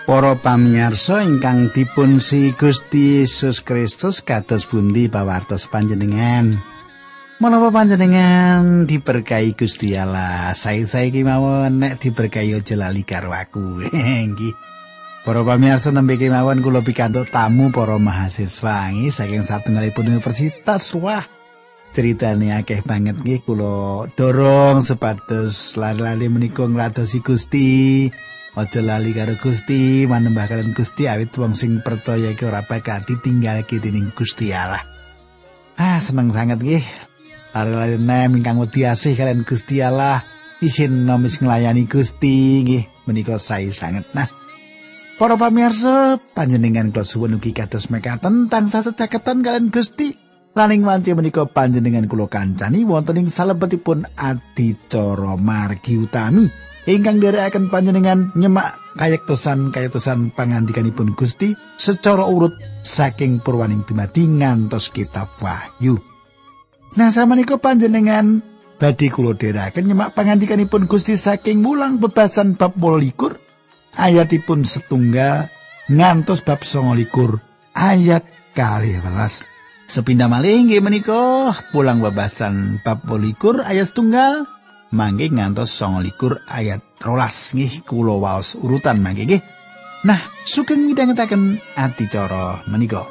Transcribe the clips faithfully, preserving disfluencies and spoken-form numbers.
Para pamirsa ingkang dipun si Gusti Yesus Kristus kados pundi pawartos panjenengan. Menapa panjenengan diberkahi Gusti Allah, sae-sae kemawon nek diberkahi aja lali karo aku. Nggih. Para pamirsa nembe kemawon kula pikantuk tamu para mahasiswa nggih saking satunggalipun universitas. Wah, ceritane akeh banget nggih kula dorong sepados lali-lali menika ngladosi Gusti. Aja lali karo Gusti, manembah kalian Gusti awit wong sing percaya iki ora bakal ditinggalke dening Gusti Allah. Ah, seneng sanget nggih. Lari-lari nem ingkang wedi asih kalian Gusti Allah, isin nomis nglayani Gusti nggih menika sae sanget. Nah, para pamirsa, panjenengan kula suwun ugi kados mekaten tansah secaketan kalian Gusti. Laning wanci menika panjenengan kula kancani wonten ing salebetipun adicara margi utami. Ingkang nderekaken panjenengan nyemak kayektosan-kayektosan pangandikanipun Gusti secara urut saking purwaning dumadi ngantos kitab Wahyu. Nah, samenika panjenengan badhe kula dherekaken nyemak pangandikanipun Gusti saking Mulang bebasan bab wolulikur ayatipun setunggal ngantos bab sangalikur ayat kalih welas. Sepindah malih nggih menika Mulang bebasan bab wolulikur ayat setunggal mangke ngantos sangalikur ayat rolas nggih kula waos urutan mangke nggih. Nah, sugeng midhangetaken adicara menika.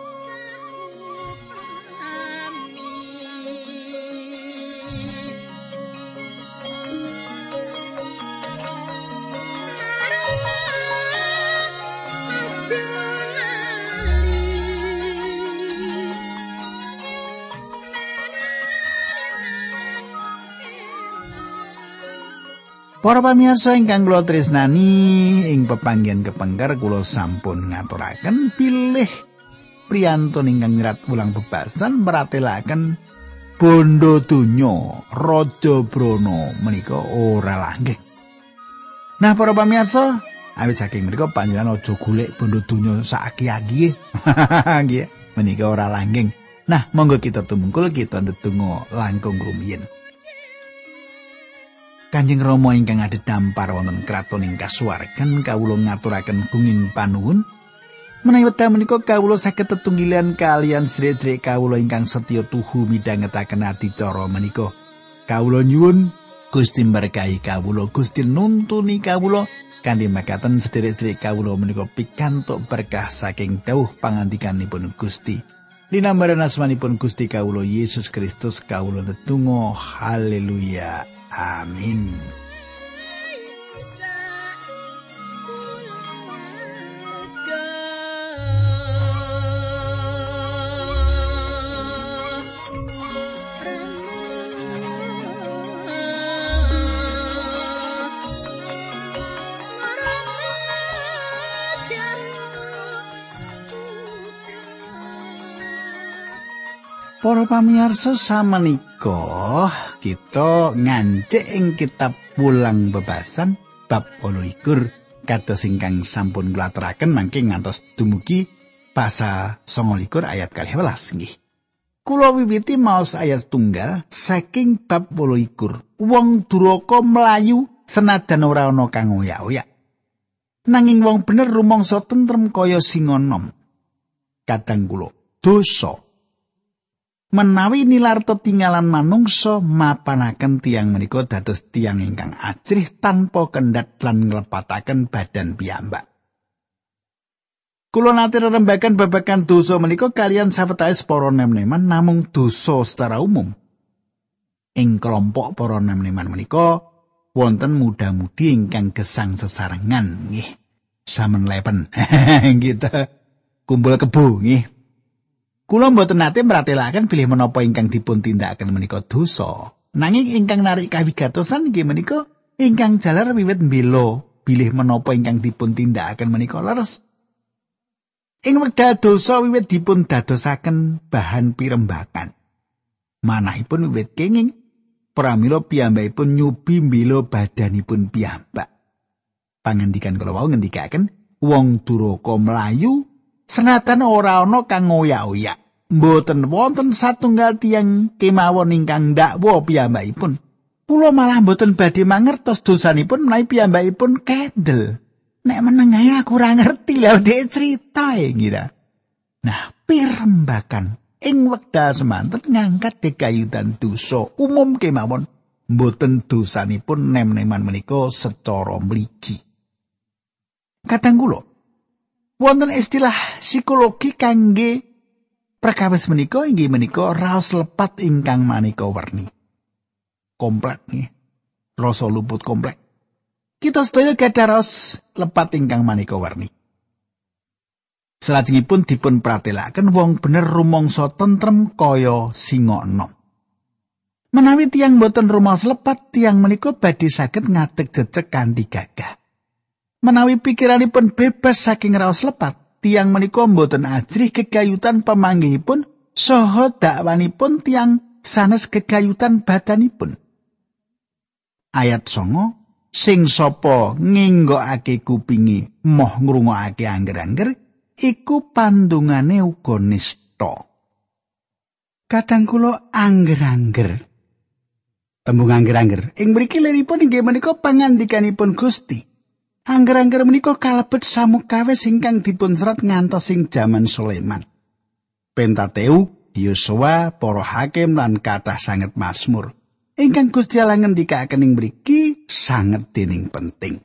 Para pamirsa ingkang kula tresnani, ing pepanggihan kepengker kula sampun ngaturaken pilih priyantun ingkang nyerat Mulang bebasan meratelaken bondo donya Raja Brana menika ora langgeng. Nah, para pamirsa, awit saking menika panjenengan aja golek bondo donya saaki-aki nggih, menika ora langgeng. Nah, monggo kita tumungkul kita ndedonga langkung rumiyin. Kanjeng Rama ingkang adhedhampar wonten kraton ing kasuwargan kawula ngaturaken gunging panuwun menawi wekdal menika kawula saged tetunggilan kalian sedherek kawula ingkang setya tuhu midhangetaken adicara menika. Kawula nyuwun Gusti berkahi kawula, Gusti nuntuni kawula kanthi mekaten sedherek-sedherek kawula menika pikantuk berkah saking dawuh pangandikanipun Gusti. Linambaran asmanipun Gusti kawula Yesus Kristus kawula ndedonga haleluya. Amin. Para pamirsa samenika kita ngancik ing kitab Mulang bebasan bab wolulikur kados ingkang sampun kula aturaken mangke ngantos dumugi pasal sangalikur ayat kalih welas nggih. Kula wiwiti maos ayat tunggal saking bab wolulikur. Wong duraka mlayu senajan ora ana kang oyak-oyak. Nanging wong bener rumangsa tentrem kaya singa enom. Kadang kula dosa menawi nilar tetinggalan manungsa mapanaken tiang menika dados tiang ingkang ajrih tanpa kendhat lan nglepataken badan piyambak. Kula nate rembagan babagan dosa menika kalian sawetawis para nem-neman namung dosa secara umum. Ing kelompok para nem-neman menika wonten muda-mudi ingkang gesang sesarengan nggih. Samen lepen. Kita kumpul kebo nggih. Kula mboten nate mratelaken bilih menapa ingkang dipun tindakaken menika dosa. Nanging ingkang narik kawigatosan inggih menika ingkang jalar wiwit mbela bilih menapa ingkang dipun tindakaken menika leres. Ing wekdal dosa wiwit dipun dadosaken bahan pirembakan. Manahipun wiwit kenging pramila piyambakipun nyubi mbela badanipun piyambak. Pangandikan kula wau ngendikaken wong duraka mlayu senajan ora ana kang ngoyak-oyak. Mboten wonten satunggal tiyang kemawon ingkang ndakwa piyambakipun. Kula malah mboten badhe mangertos dosanipun menawi piyambakipun kendel. Nek meneng ae aku ora ngerti lha dhek cerita e ngira. Nah, pirembakan ing wekdal semanten ngangkat gegayutan dosa umum kemawon mboten dosanipun nem-neman menika secara mligi. Kadang kula wonten istilah psikologi kangge perkawis menika inggih menika raos lepat ingkang maneka werni. Komplek nggih. Rasa luput komplek. Kita sedaya gadah raos lepat ingkang maneka werni. Salajengipun dipun pratelaken wong bener rumangsa tentrem kaya singa enom. Menawi tiyang boten rumaos lepat, tiyang menika badhe saged ngadeg jejeg kanthi gagah. Menawi pikiranipun bebas saking raos lepat, tiyang menika boten ajrih gegayutan pamanggihipun saha dakwanipun tiyang sanes gegayutan badanipun. Ayat songo, sing sapa nginggokake kupingi moh ngrungokake angger-angger iku pandungane uga nista. Kadang kula angger-angger. Tembung angger-angger ing mriki liripun inggih menika pangandikanipun Gusti. Angger-angger menika kalebet samukawis ingkang dipun serat ngantos ing jaman Sulaiman. Pentateuk, Yosua, para hakim lan kathah sanget Mazmur. Ingkang Gusti Allah ngendikaken ing mriki sanget dening penting.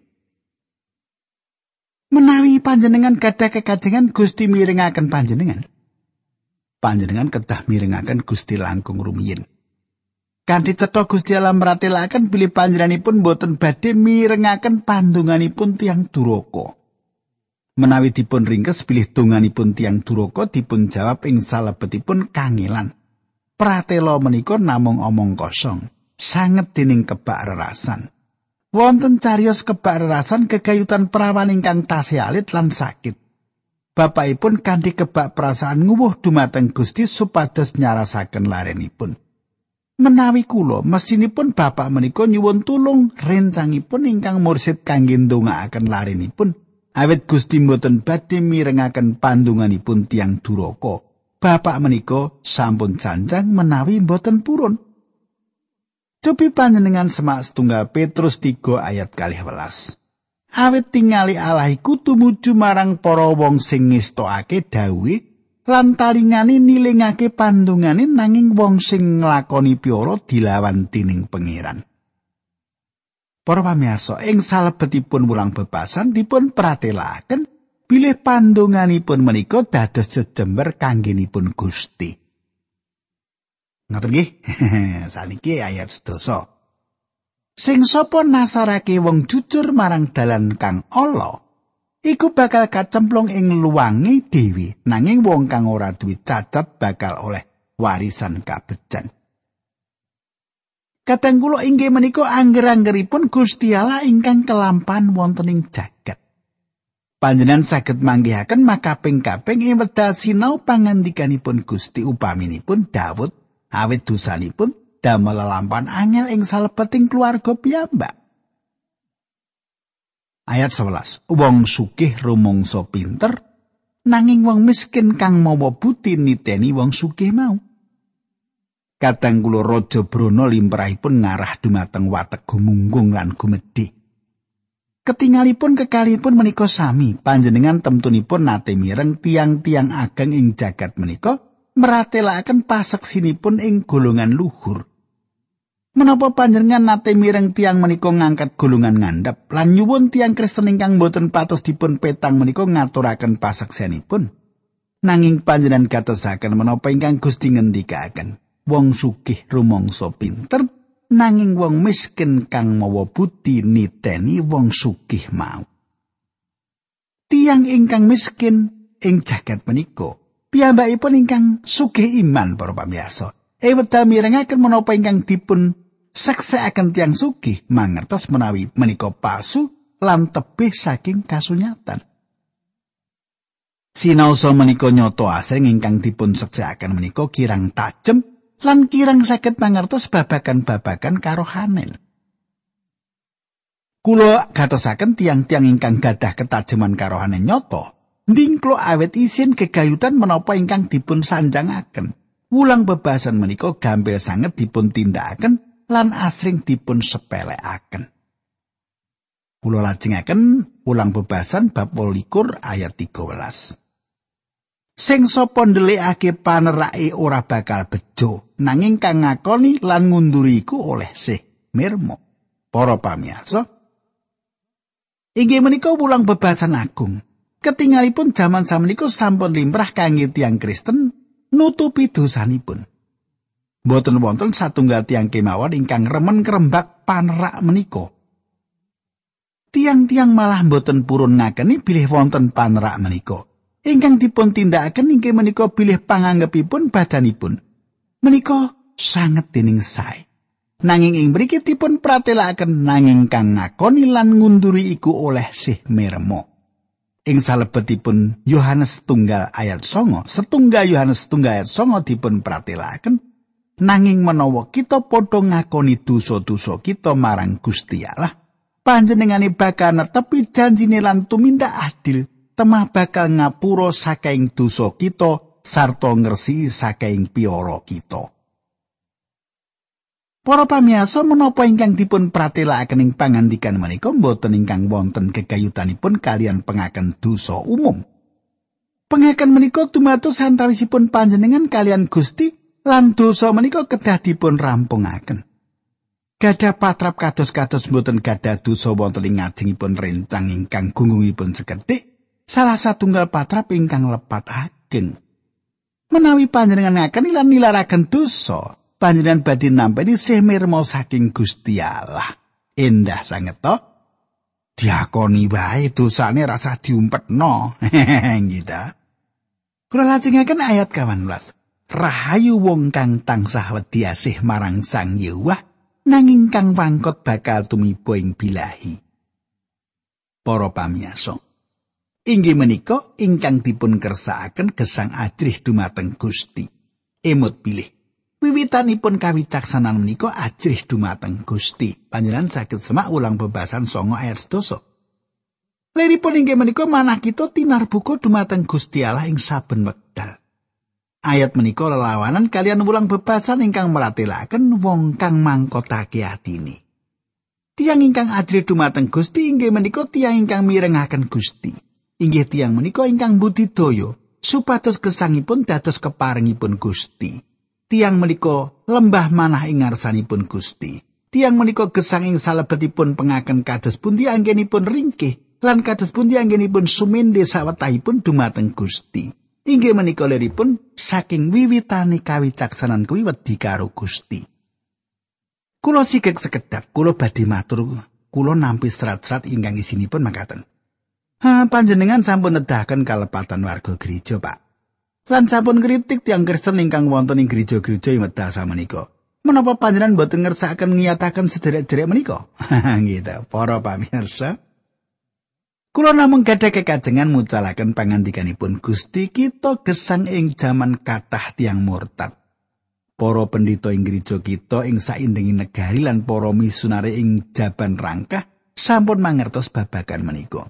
Menawi panjenengan gadah kekajengan Gusti mirengaken panjenengan. Panjenengan kedah mirengaken Gusti langkung rumiyin. Kanthi cetha Gusti Allah mratelaken bilih panjenenganipun boten badhe mirengaken pandonganipun tiyang duraka. Menawi dipun ringkes bilih donganipun tiyang duraka dipun jawab ing salebetipun kangelan. Pratela menika namung omong kosong, sanget dening kebak rerasan. Wonten cariyos kebak rerasan gegayutan perawan ingkang tasih alit lan sakit. Bapakipun kanthi kebak perasaan nguwuh dumateng Gusti supados nyarasaken larenipun. Menawi kula mesinipun bapak menika nyuwun tulung rencangipun ingkang mursid kangge ndongaaken larenipun awit Gusti mboten badhe mirengaken pandunganipun tiyang duraka. Bapak menika sampun janjang menawi mboten purun. Cobi panjenengan semak setunggal Petrus tiga ayat kalih welas. Awit tingali Allah iku tumuju marang para wong sing ngestokake dawuhe lan talingane nilingake pandungane nanging wong sing nglakoni piara dilawan dening pangeran. Para pamirsa, ing salebetipun wulang bebasan dipun pratelaken bilih pandunganipun menika dados jejember kanggenipun Gusti. Ngoten nggih. Saniki ayat sedasa. Sing sapa nasarake wong jujur marang dalan kang ala iku bakal kacemplung ing luwange dhewe, nanging wong kang ora duwe cacat bakal oleh warisan kabejan. Kadang kula inggih menika angger-anggeripun Gusti Allah ingkang kelampan wonten ing jagat. Panjenengan saged manggihaken makaping-kaping ing wedal sinau pangandikanipun Gusti upaminipun Daud awit dosanipun damel lampahan angel ing salebeting keluarga piyambak. Ayat sebelas. Wong sugih rumangsa pinter, nanging wong miskin kang mawa budi niteni wong sugih mau. Kadang kula Raja Brana limrahipun ngarah dumateng watek gumunggung lan gumedhe. Ketingalipun kekalipun menika sami, panjenengan temtunipun nate mireng tiang-tiang ageng ing jagat menika meratelaken paseksinipun ing golongan luhur. Menapa panjenengan nate mireng tiang menika ngangkat golongan ngandhap lan nyuwun tiang Kristen ingkang boten patos dipun petang menika ngaturaken paseksenipun? Nanging panjenengan gatosaken menapa ingkang Gusti ngendikaken, wong sugih rumangsa pinter, nanging wong miskin kang mawa budi niteni wong sugih mau. Tiang ingkang miskin ing jagat menika piyambakipun ingkang sugih iman para pamirsa. E wedal mirengaken menapa ingkang dipun seksekaken tiyang sugih mangertos menawi menika palsu lan tebih saking kasunyatan. Sinaosa menika nyata asring ingkang dipun seksekaken menika kirang tajem lan kirang saged mangertos babagan-babagan karohanen. Kula gatosaken tiang-tiang ingkang gadah ketajaman karohanen nyata, ndingklo awet isin gegayutan menapa ingkang dipun sanjangaken. Wulang bebasan menika gampil sanget dipun tindakaken lan asring dipun sepelekaken. Kula lajengaken ulang bebasan bab wolulikur ayat tiga belas. Sing sapa ndelikake panerake ora bakal bejo, nanging kang ngakoni lan ngunduri iku oleh sih mirmo. Para pamirsa, inggih menika ulang bebasan agung. Ketingalipun jaman samenika sampun limrah kangge tiyang Kristen nutupi dosanipun. Mboten wonten satunggal tiyang kemawon ingkang remen krembak panerak menika. Tiang-tiang malah mboten purun ngakeni bilih wonten panerak menika. Ingkang dipun tindakaken inggih menika bilih panganggepipun badanipun. Menika sanget dening sae. Nanging ing mriki dipun pratelakaken nanging kang ngakoni lan ngunduri iku oleh sih mirmo. Ing salebetipun Yohanes setunggal ayat songo, setunggal Yohanes setunggal ayat songo dipun pratelakaken nanging menawa kita padha ngakoni dosa-dosa kita marang Gusti Allah, panjenengane bakal netepi janjine lan tumindak adil, temah bakal ngapura saking dosa kita sarta ngresiki saking piara kita. Para pamirsa, menapa ingkang dipun pratelakaken ing pangandikan menika boten ingkang wonten gegayutanipun kalian pengaken dosa umum. Pengaken menika dumados antawisipun panjenengan kalian Gusti lan dosa menika kedah dipun rampungaken. Gadah patrap kados-kados boten gadah dosa wonten ing ngajengipun rencang ingkang gungungipun sekedhik, salah satunggal patrap ingkang lepat ageng. Menawi panjenengan ngakeni lan nilaraken dosa, panjenengan badhe nampi sih mirma saking Gusti Allah. Endah sanget to. Diakoni wae dosane rasa diumpetno. Gitu. Kula lajengaken ayat kawan belas. Rahayu wong kang tansah wedi asih marang Sang Yewah, nanging kang wangkot bakal tumiba ing bilahi. Para pamirsa, inggih menika ingkang dipun kersakaken gesang ajrih dumateng Gusti. Emut bilih. Wiwitanipun kawicaksanan menika ajrih dumateng Gusti. Panjenengan saged semak ulang bebasan songo ayat sedasa. Liripun inggih menika manah kita tinarbuka dumateng Gusti Allah ing saben wekdal. Ayat menika lelawanan kalian ulang bebasan ingkang meratelaken wong kang mangkotake atine. Tiang ingkang ajrih dumateng Gusti inggih menika tiang ingkang mirengaken Gusti. Inggih tiang menika ingkang budidaya supados gesangipun dados keparingipun Gusti. Tiang menika lembah manah ing ngarsanipun Gusti. Tiang menika gesang ing salebetipun pengaken kados pundi anggenipun ringkih lan kados pundi anggenipun sumende sawetahipun dumateng Gusti. Inggih menika liripun saking wiwitane kawicaksanan kuwi wedi karo Gusti. Kula sikek sekedhap kula badhe matur kula nampi serat-serat ingkang isinipun makaten. Ha panjenengan sampun nedahaken kalepatan warga gereja, Pak. Lan sampun kritik tiyang Kristen ingkang wonten ing gereja-gereja ing wedha samenika. Menapa panjenengan boten ngersakaken ngiyataken sederek-sederek menika? Gitu, para pamirsa. Kula namung gadah kekajengan mucalaken pangandikanipun Gusti, kita gesang ing jaman kathah tiyang murtad. Para pendhita ing gereja kita ing saindenging negari lan para misionari ing jaban rangkah sampun mangertos babagan menika.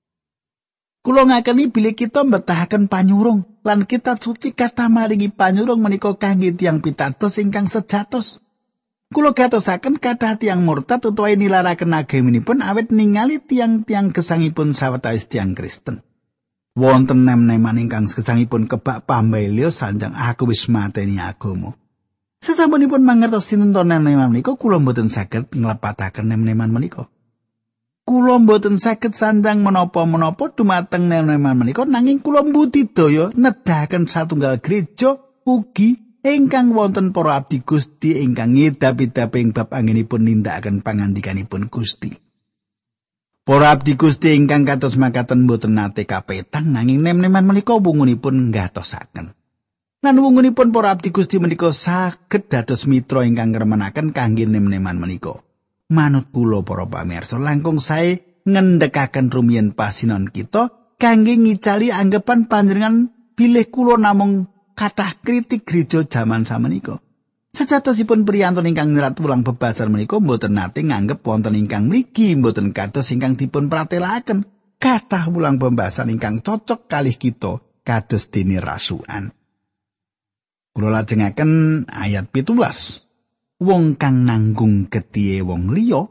Kula ngakeni bilih kita mbetahaken panyurung lan kitab suci kathah maringi panyurung menika kangge tiyang pitados ingkang sejatos. Kula gatosaken kathah tiyang murtad utawa nilaraken agaminipun awet ningali tiyang-tiyang gesangipun sawetawis tiyang Kristen. Wonten nem-neman ingkang gesangipun kebak pambailya sanjang aku wis mateni agama. Sasampunipun mangertos sinten nem-neman menika kula mboten saged nglepataken nem-neman menika. Kula mboten saged sanjang menapa-menapa dumateng nem-neman menika nanging kula mbudidaya nedahaken satunggal gereja ugi ingkang wonten para abdi Gusti ingkang ngidap-idapi ing bab anggenipun nindakaken pangandikanipun Gusti. Para abdi Gusti ingkang kados makaten boten nate kapetang nanging nem-neman menika wungunipun nggatosaken. Lan wungunipun para abdi Gusti menika saged dados mitra ingkang ngremenaken kangge nem-neman menika. Manut kula para pamirsa langkung sae ngendhekaken rumiyin pasinon kita kangge ngicali anggapan panjenengan bilih kula namung kathah kritik gereja jaman samenika. Sejatosipun priyantun ingkang nyerat ulang bebasan menika mboten nate nganggep wonten ingkang mriki mboten kados ingkang dipun pratelaken. Kathah ulang pembahasan ingkang cocok kalih kita kados dene rasukan. Kula lajengaken ayat pitulas. Wong kang nanggung gedhe wong liya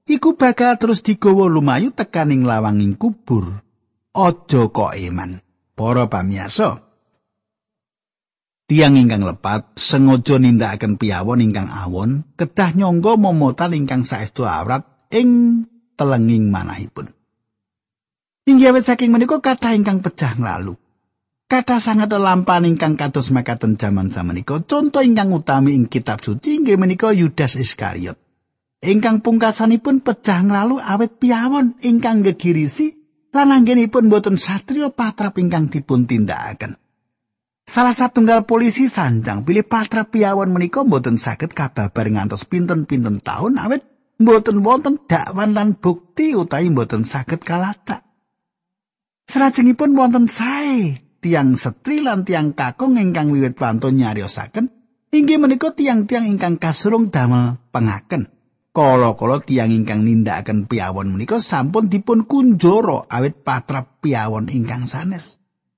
iku bakal terus digawa lumayu tekaning lawanging kubur. Aja kok eman. Para pamirsa, tiyang ingkang lepat sengaja nindakaken piyawon ingkang awon kedah nyangga momotan ingkang saestu awrat ing telenging manahipun. Inggih awit saking menika kathah ingkang pejah nglalu. Kathah sanget lampahan ingkang kados makaten jaman samenika. Conto ingkang utami ing kitab suci inggih menika Yudas Iskariot. Ingkang pungkasanipun pejah nglalu awit piyawon ingkang gegirisi lan anggenipun boten satriya patrap ingkang dipun tindakaken. Salah satunggal polisi sanjang pilih patrap piyawon menika boten saged kababar ngantos pinten-pinten taun awit boten wonten dakwan lan bukti utawi boten saged kalacak. Salajengipun wonten sae tiang setri lan tiang kakung ingkang wiwit wantun nyariosaken inggih menika tiang-tiang ingkang kasurung damel pengaken. Kala-kala tiang ingkang nindakaken piyawon menika sampun dipun kunjara awit patrap piyawon ingkang sanes.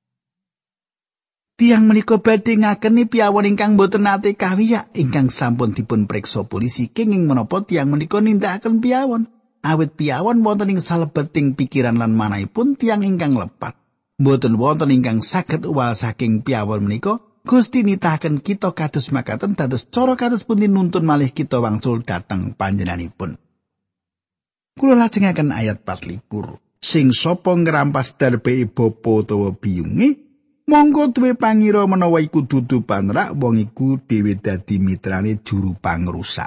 Tiang menika badhe ngakeni piyawon ingkang boten nate kawiyak ingkang sampun dipun priksa polisi kenging menapa tiang menika nindakaken piyawon awit piyawon wonten ing salebeting pikiran lan manahipun tiang ingkang lepat. Mboten wonten ingkang saged uwal saking piyawon menika. Gusti nitahaken kita kados makaten dados cara kados pundi nuntun malih kita wangsul dhateng panjenenganipun. Kula lajengaken ayat pat likur. Sing sapa ngrampas darbeke bapa utawa biyunge, monggo duwe pangira menawa iku dudu panrak, wong iku dhewe dadi mitrane juru pangrusak.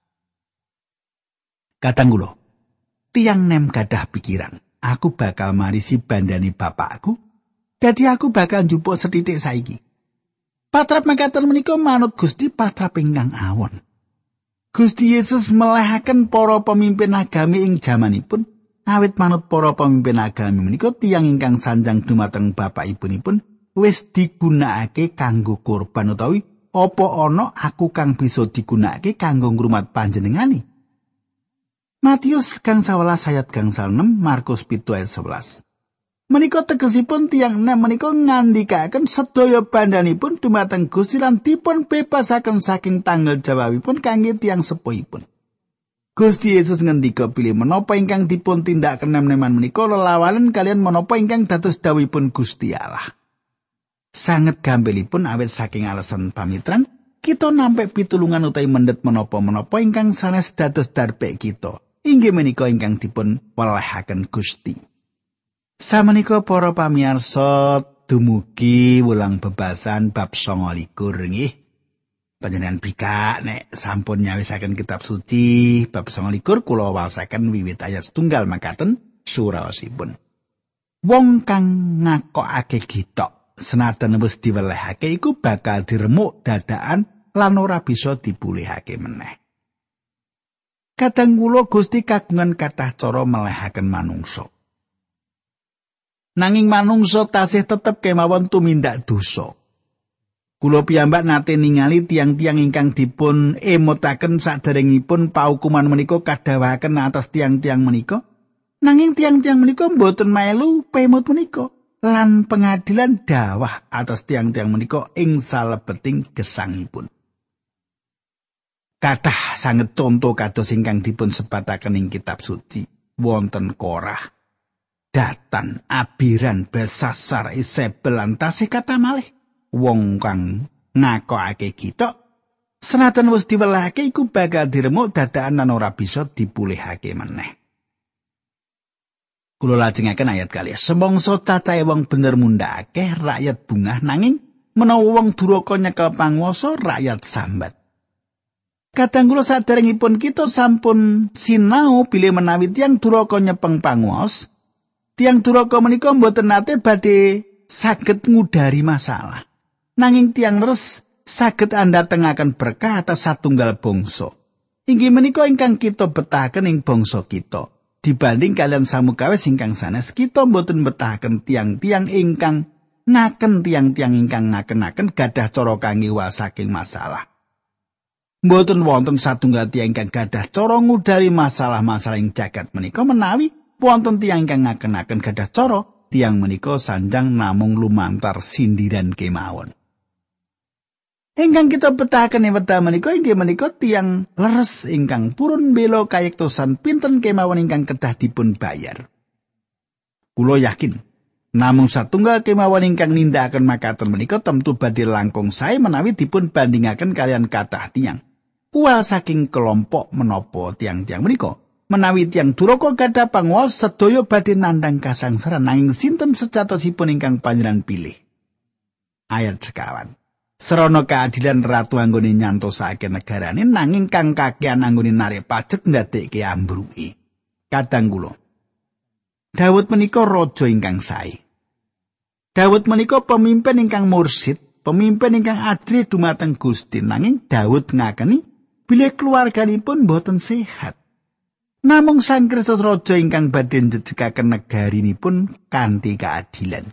Katang kula, tiyang nem gadah pikiran, aku bakal marisi bandane bapakku, dadi aku bakal njupuk sethithik saiki. Patrap mekaten menika manut Gusti patrap ingkang awon. Gusti Yesus melehaken para pemimpin agami ing jamanipun, awit manut para pemimpin agami menika tiyang ingkang sanjang dumateng bapak ibunipun wis digunakake kanggo kurban utawi apa ana aku kang bisa digunakake kanggo ngrumat panjenengani. Matius kang sewelas ayat gangsal enam, Markus pitu ayat sewelas. Menika tegesipun tiyang nem menika ngandikaken sedaya bandanipun dumateng Gusti lan dipun bebasaken saking tanggal jawabipun kangge tiyang sepuhipun. Gusti Yesus ngendika pilih menapa ingkang dipun tindakaken nem-neman menika lelawanan kalian menapa ingkang dados dawuhipun Gusti Allah. Sanget gambelipun awit saking alasan pamitran kita nampi pitulungan utawi mendhet menapa-menapa ingkang sanes dados darbek kita. Inggih menika ingkang dipun welahaken Gusti. Samenika para pamirsa dumugi wulang bebasan bab sanga likur nggih. Panjenengan bikak nek sampun nyawisaken kitab suci bab sanga likur kula waosaken wiwit ayat setunggal makaten suraosipun. Wong kang ngakokake gitok senajan wis diwelehake iku bakal diremuk dadakan lan ora bisa dipulihake meneh. Kadang kula Gusti kagungan kathah cara melehaken manungsa. Nanging manungsa tasih tetep kemawon tumindak dosa. Kula piyambak nate ningali tiang-tiang ingkang dipun emotaken saderengipun paukuman menika kadhawaken atas tiang-tiang menika. Nanging tiang-tiang menika mboten melu pemut menika lan pengadilan dawah atas tiang-tiang menika ing salebeting gesangipun. Kathah sanget conto kados ingkang dipun sebataken ing kitab suci. Wonten Korah, Datan, Abiran, Besasar, Isebel lan tasih kathah malih wong kang ngakokake gitok senajan wis diwelehake iku bakal diremuk dadakan lan ora bisa dipulihake meneh. Kula lajengaken ayat kalih. Semongso cacahe wong bener mundhak akeh rakyat bungah nanging menawa wong duraka nyekel panguwasa rakyat sambat. Kadang kula saderengipun kita sampun sinau bilih menawi tiyang duraka nyepeng panguwas, tiyang duraka menika mboten nate badhe saged ngudari masalah. Nanging tiyang leres saged andhatengaken berkah atas satunggal bangsa. Inggih menika ingkang kita betahaken ing bangsa kita. Dibanding kalian samukawis ingkang sanes kita mboten betahaken tiang-tiang ingkang ngaken tiang-tiang ingkang ngaken-ngaken gadah cara kangge saking masalah. Mboten wonten satunggal tiang ingkang gadah cara ngudari masalah-masalah ing jagat menika menawi wonten tiang ingkang ngaken-ngaken gadah cara tiang menika sanjang namung lumantar sindiran kemawon. Ingkang kita betahaken wekdal menika inggih menika tiyang leres ingkang purun bela kayektosan pinten kemawon ingkang kedah dipun bayar. Kula yakin namung satunggal kemawon ingkang nindakaken makaten menika temtu badhe langkung sae menawi dipun bandingaken kalian kathah tiyang. Uwal saking kelompok menapa tiang-tiang menika. Menawi tiyang duraka gadah panguwas sedaya badhe nandhang kasangsaran nanging sinten sejatosipun ingkang panjenengan pilih. Ayat sekawan. Serana keadilan ratu anggone nyantosake negarane nanging kang kakehan anggone narik pajek ndadekke ambruke. Kadang kula Daud menika raja ingkang sae. Daud menika pemimpin ingkang mursid, pemimpin ingkang ajri dumateng Gusti nanging Daud ngakeni bilih keluarganipun boten sehat. Namung Sang Kristus raja ingkang badhe njejegaken negarinipun kanthi keadilan.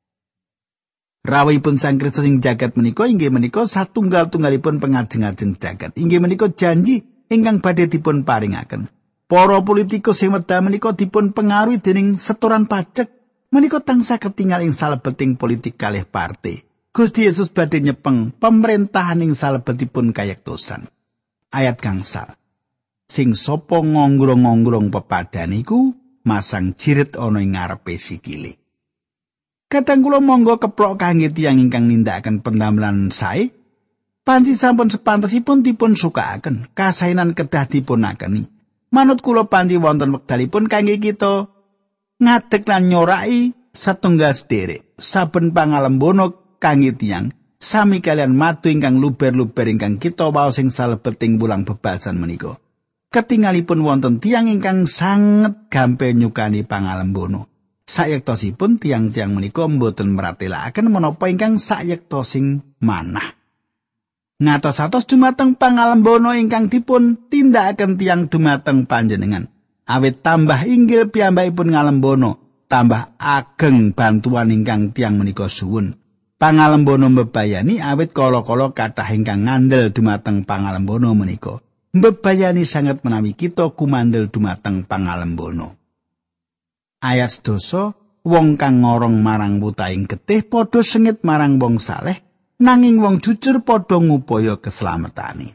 Rawuhipun Sang Kristus ing jagat menika inggih menika satunggal-tunggalipun pangajeng-ajeng jagat. Inggih menika janji ingkang badhe dipun paringaken. Para politikus sing wedha menika dipun pengaruhi dening setoran pajak menika tansah ketingal ing salebeting politik kalih partai. Gusti Yesus badhe nyepeng pemerintahan ing salebetipun kayektosan. Ayat gangsal. Sing sapa ngonggrong-ngonggrong pepadhan iku masang jirit ana ing ngarepe sikile. Kadang kula monggo keplok kangge tiyang ingkang nindakaken pendamelan sae, panci sampun sepantesipun dipun sukaaken, kasainan kedah dipunakeni. Manut kula panci wonten wekdalipun kangge kita ngadeg lan nyoraki setunggal sederek, saben pangalembono kangge tiyang sami kalian madu ingkang luber-luber ingkang kita waos sing salebeting wulang bebasan menika. Ketingalipun wonten tiyang ingkang sanget gampil nyukani pangalembono. Sayektosipun tiang-tiang menika mboten meratelaken menapa ingkang sayekta sing manah. Ngatos-atos dumateng pangalembono ingkang dipun tindakaken tiang dumateng panjenengan. Awit tambah inggil piyambakipun ngalembono, tambah ageng bantuan ingkang tiang menika suwun. Pangalembono mbebayani awit kala-kala kathah ingkang ngandel dumateng pangalembono menika. Mbebayani sanget menawi kita kumandel dumateng pangalembono. Ayat sedasa, wong kang ngorong marang wutaing getih padha sengit marang wong saleh, nanging wong jujur padha ngupaya keslametane.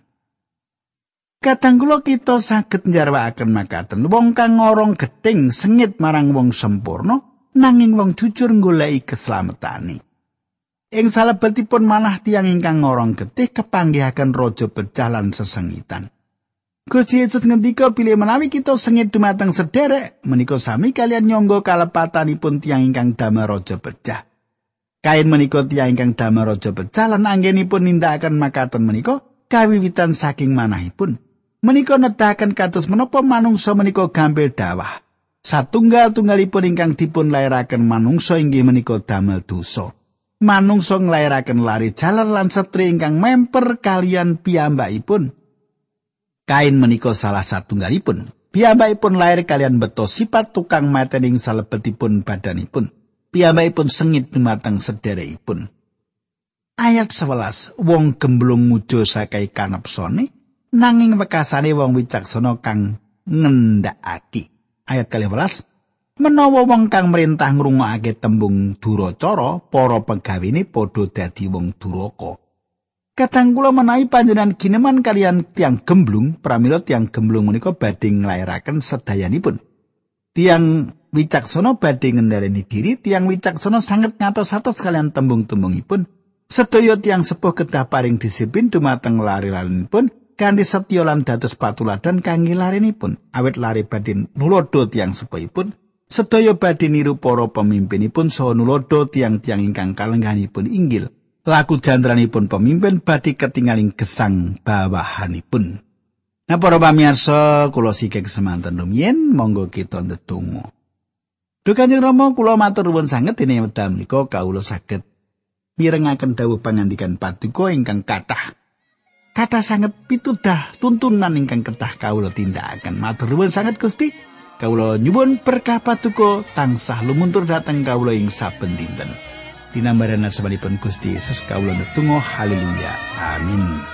Kadang kula kita saged njarwakaken makaten, wong kang ngorong gething sengit marang wong sempurna, nanging wong jujur goleki keslametane. Ing salebetipun manah tiyang ingkang ngorong getih kepanggihaken raja pecah lan sesengitan. Gusti Yesus ngendika bilih menawi kita sengit dumateng sederek menika sami kalian nyangga kalepatanipun tiyang ingkang damel raja pecah. Kain menika tiyang ingkang damel raja pecah lan anggenipun nindakaken makaten menika kawiwitan saking manahipun. Menika nedahaken kados menapa manungsa menika gampil dawah. Satunggal-tunggalipun ingkang dipun lairaken manungsa inggih menika damel dosa. Manungsa nglairaken lari jaler lan setri ingkang memper kalian piyambakipun. Kain menika salah satunggalipun. Piyambakipun lair kalian beto sifat tukang matening salebetipun badanipun. Piyambakipun sengit dumateng sederekipun. Ayat sewelas, wong gemblung mujo sakai kanepsone, nanging wekasane wong wicaksana kang ngendhakake. Ayat kalih welas, menawa wong kang merintah ngrungokake tembung duracara, para pegawene padha dadi wong duraka. Kadang kula menawi panjenengan gineman kalian tiang gemblung, pramila tiang gemblung menika badhe nglairaken sedayanipun. Tiang wicaksana badhe ngendhaleni diri, tiang wicaksana sanget ngatos-atos kalian tembung-tembungipun. Sedaya tiang sepuh kedah paring disiplin dumateng lari-larinipun kanthi setya lan dados patuladan kangge larinipun. Awit lari badhe nulodo tiang sepuhipun, sedaya badhe niru para pemimpinipun saha nulodo tiang-tiang ingkang kalengganipun inggil. Laku jantranipun pemimpin badhe ketingaling gesang bawahanipun. Nah para pamirsa, kula sikek semanten rumiyin, monggo kita ndedonga. Duh Kanjeng Rama, kula matur nuwun sanget dene wekdal menika kawula saged mirengaken dawuh pangandikan Paduka ingkang kathah. Kathah sanget pitudah tuntunan ingkang kedah kawula tindakaken. Matur nuwun sanget Gusti. Kawula nyuwun berkah Paduka tansah lumuntur dhateng kawula ing saben dinten. Dinambaran asmanipun Gusti Yesus kawula ndedonga haleluya amin.